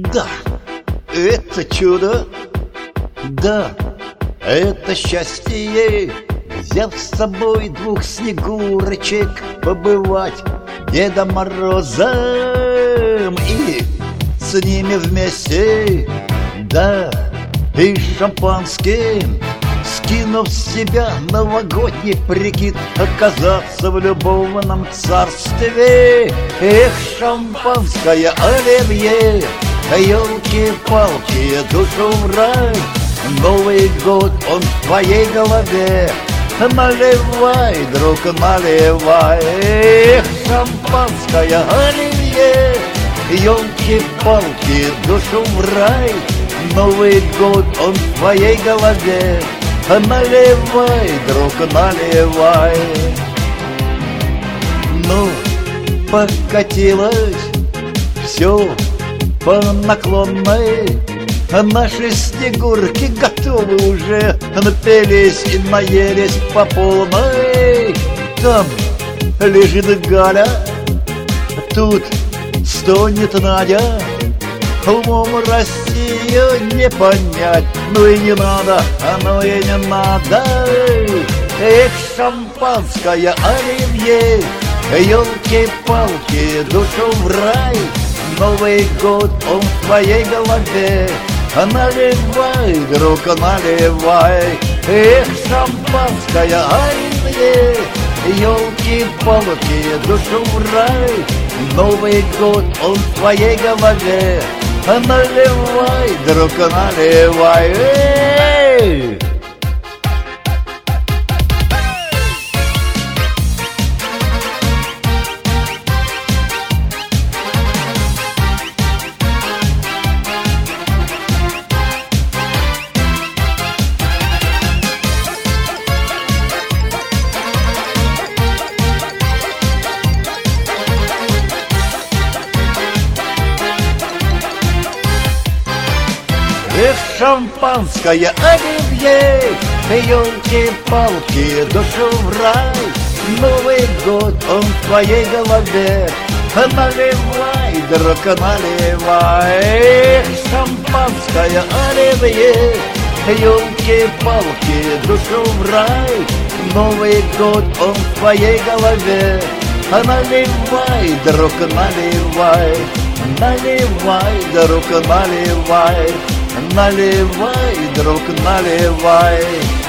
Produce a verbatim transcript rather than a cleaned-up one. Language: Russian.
Да, это чудо. Да, это счастье. Взяв с собой двух снегурочек, побывать Дедом Морозом и с ними вместе. Да, и шампанским, скинув с себя новогодний прикид, оказаться в любовном царстве. Эх, шампанское оливье, елки-палки, душу в рай. Новый год, он в твоей голове. Наливай, друг, наливай. Эх, шампанское оливье, елки-палки, душу в рай. Новый год, он в твоей голове. Наливай, друг, наливай. Ну, покатилось все по наклонной. Наши снегурки готовы уже, напились и наелись по полной. Там лежит Галя, тут стонет Надя. Умом Россию не понять, ну и не надо, оно и не надо. Эх, шампанское оливье, елки-палки, душу в рай. Новый год, он в твоей голове. Наливай, друг, наливай. Эх, шампанское оливье, елки-палки, душу в рай. Новый год, он в твоей голове. Наливай, друг, наливай. Эй! Эх, шампанское оливье, елки-палки, душу в рай. Новый год, он в твоей голове. Наливай, друг, наливай. Эх, шампанское оливье, елки-палки, душу в рай. Новый год, он в твоей голове. Наливай, друг, наливай. Наливай, друг, наливай. Наливай, друг, наливай.